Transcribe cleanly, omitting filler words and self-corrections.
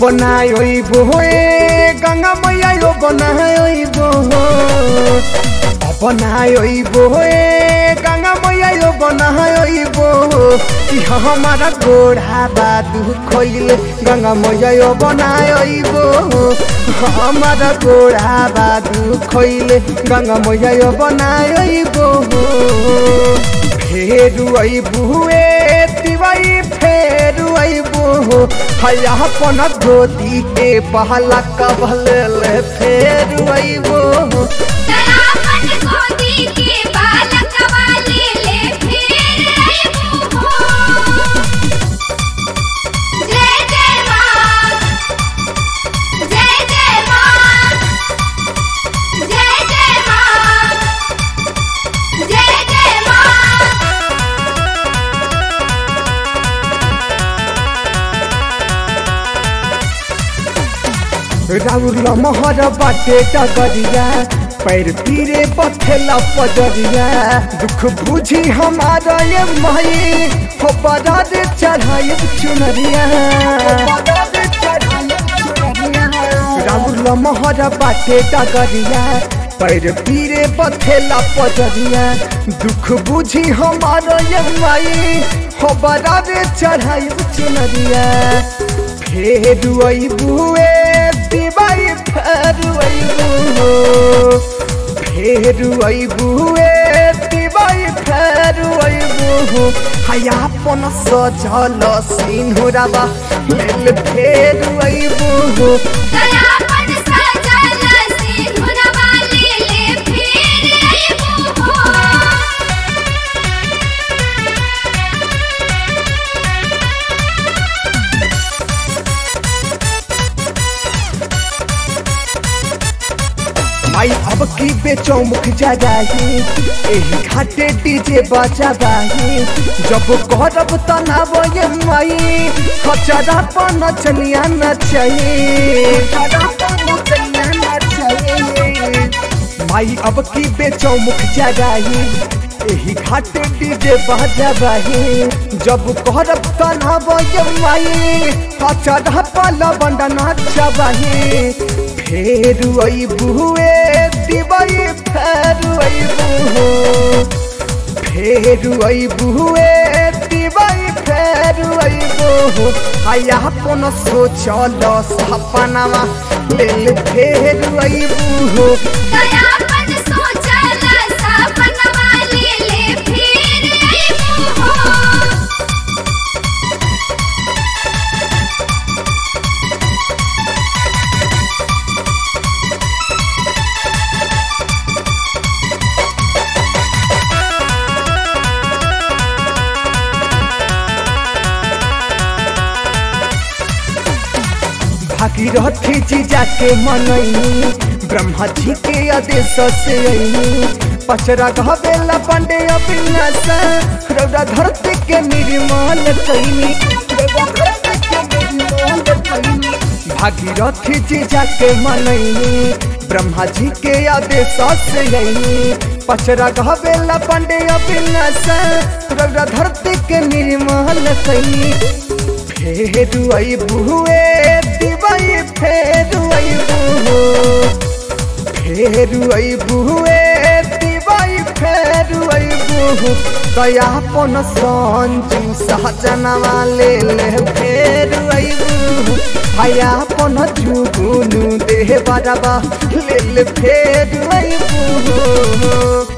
बनाइबो ए गंगा मैया यो बनाइबो बनाइबो ए गंगा मैया यो बनाइबो कि हमारा गोड़ा बादू खोइले गंगा मैया यो बनाइबो हमारा गोड़ा बादू खोइले गंगा मैया यो बनाइबो फेरू आइबो ए तिवाई फेरू आइबो हया अपन गोदी के पहला कबल ले फेरू आइबो राउर लमहर बाटे डगरिया पैर पीरे पथेला पजरिया दुख बुझी हमारा ये माई हो बड़ा दे चढ़ाई चुनरिया राउर लमहर बाटे डगरिया पैर पीरे पथेला पजरिया दुख बुझी हमारा ये माई हो बड़ा दे चढ़ाई चुनरिया फेरू आइबो ए दिवाई फेरू आइबो ए दिवाई फेरू आइबो हया अपन सजल सिंहुराबा लेल फेरू आइबो माई अब की बेचो मुख जगाही एही घाटे डीजे बजाबाही जब करब तनाव ये माई खचरा पर नचनिया नचही माई अब की बेचो मुख जगाही एही घाटे डीजे बजाबाही जब करब तनाव ये माई खचरा पर लवंडा नचबाही फेरू आइबो ए दिवाई फेरू आइबो ए दिवाई फेरू आइबो हया अपन सोचल सपनावा लेल फेरू आइबो भागीरथी जी जाके मनैनी ब्रह्मा जी के आदेश से आईनी पचरा गवेला पांडे अविनाश रौदा धरती के निर्मल कैनी भागीरथी जी जाके मनैनी ब्रह्मा जी के आदेश से आईनी पचरा गवेला पांडे अविनाश रौदा धरती के निर्मल कैनी फेरू आइबो ए दिवाई फेरू आइबो ए दिवाई फेरू आइबो दया अपन संजू सहजनवा लेल फेरू आइबो हया अपन जुगुनु देह बरबा लेल फेरू आइबो।